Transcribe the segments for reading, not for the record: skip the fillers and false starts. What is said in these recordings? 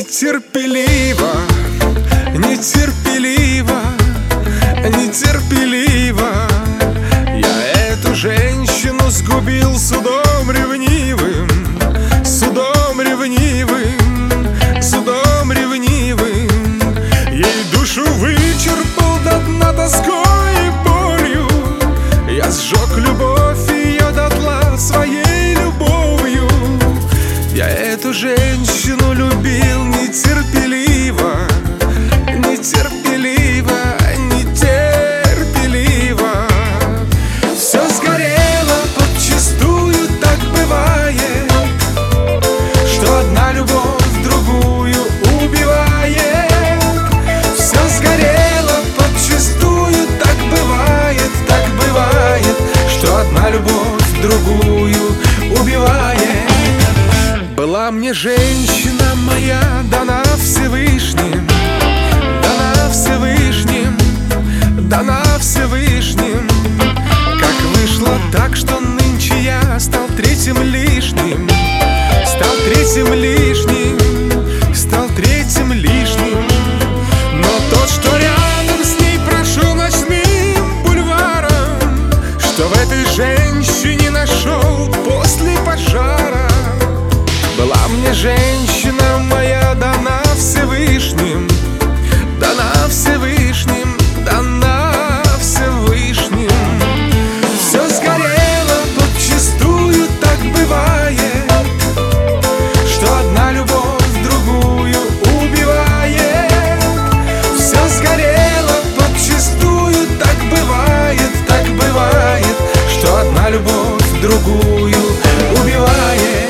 нетерпеливо, нетерпеливо, нетерпеливо. Я эту женщину сгубил судом ревнивым, судом ревнивым, судом ревнивым. Ей душу вычерпал до дна тоской и болью. Я сжег любовь ее дотла своей любовью. Я эту женщину любил нетерпеливо, нетерпеливо, нетерпеливо. Все сгорело подчистую, так бывает, что одна любовь другую убивает. Все сгорело подчистую, так бывает, что одна любовь другую убивает. Была мне женщина моя дана Всевышним, дана Всевышним, дана Всевышним. Как вышло так, что нынче я стал третьим лишним, стал третьим лишним, стал третьим лишним. Но тот, что рядом с ней прошел ночным бульваром, что в этой женщине нашел после пожара. Была мне женщина моя дана Всевышним, дана Всевышним, дана Всевышним. Все сгорело подчистую, так бывает, что одна любовь другую убивает. Все сгорело подчистую, так бывает, что одна любовь другую убивает.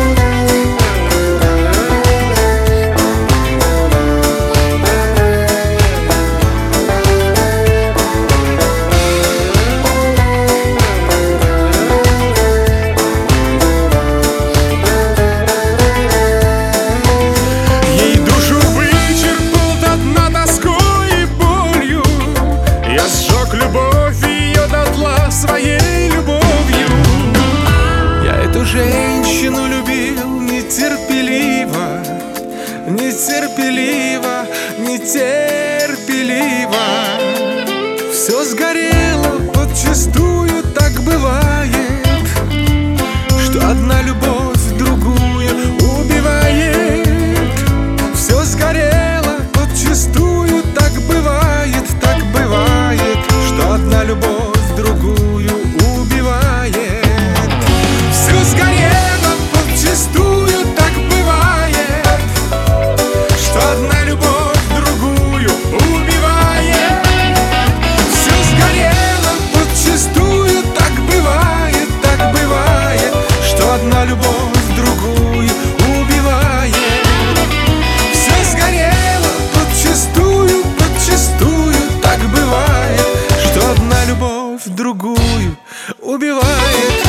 Любовь ее дотла своей любовью. Я эту женщину любил нетерпеливо, нетерпеливо, нетерпеливо. Все сгорело подчистую, так бывает, что одна любовь другую убивает. Все сгорело подчистую, так бывает, что одна любовь другую убивает. Все сгорело подчистую, так бывает, что одна любовь другую убивает. Все сгорело подчистую, так бывает, что одна любовь другую убивает. Все сгорело подчистую, так бывает, что одна любовь другую убивает.